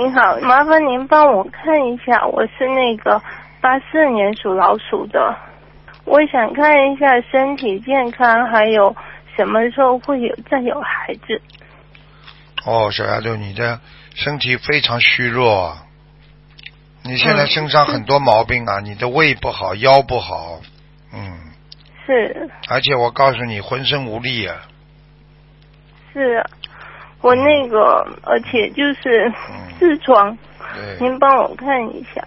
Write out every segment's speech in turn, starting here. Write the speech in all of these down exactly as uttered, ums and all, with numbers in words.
您好，麻烦您帮我看一下，我是那个八四年属老鼠的，我想看一下身体健康，还有什么时候会有再有孩子。 哦，小丫头，你的身体非常虚弱啊，你现在身上很多毛病啊，嗯、你的胃不好，腰不好，嗯， 是， 而且我告诉你，浑身无力啊。 是啊，我那个，嗯、而且就是痔疮， 对， 您帮我看一下。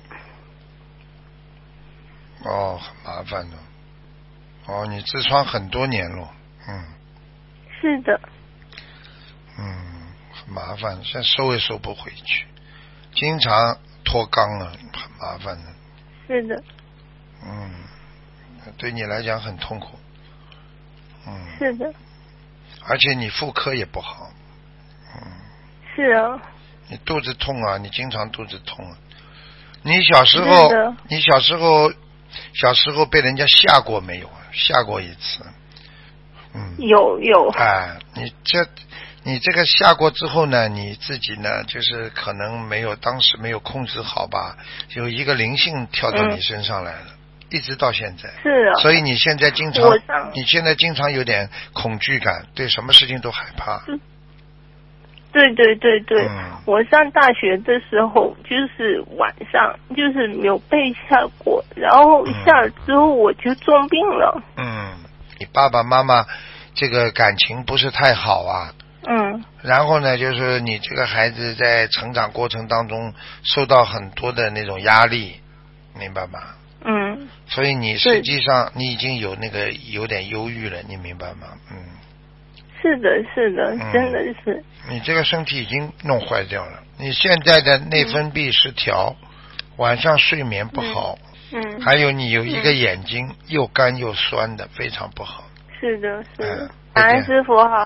哦，很麻烦的。哦，你痔疮很多年了，嗯。 是的。 嗯，很麻烦，现在收也收不回去，经常脱肛了，很麻烦的。 是的。 嗯，对你来讲很痛苦。嗯。 是的。 而且你妇科也不好。嗯。 是啊。你肚子痛啊，你经常肚子痛啊。你小时候，你小时候，小时候被人家吓过没有啊？吓过一次。嗯。 有有。 哎，你这。你这个下过之后呢，你自己呢，就是可能没有当时没有控制好吧，有一个灵性跳到你身上来了，嗯、一直到现在。 是啊。 所以你现在经常，你现在经常有点恐惧感，对什么事情都害怕。 嗯、对对对对、 嗯， 我上大学的时候就是晚上就是没有被吓过，然后下了之后我就重病了。 嗯，你爸爸妈妈这个感情不是太好啊。 嗯， 然后呢，就是你这个孩子在成长过程当中受到很多的那种压力，明白吗？ 嗯。 所以你实际上你已经有那个有点忧郁了，你明白吗？嗯。 是的，是的，嗯、真的是。 你这个身体已经弄坏掉了，你现在的内分泌失调，嗯、晚上睡眠不好， 嗯，嗯还有你有一个眼睛又干又酸的，非常不好。 是的，是的。 感恩师傅好。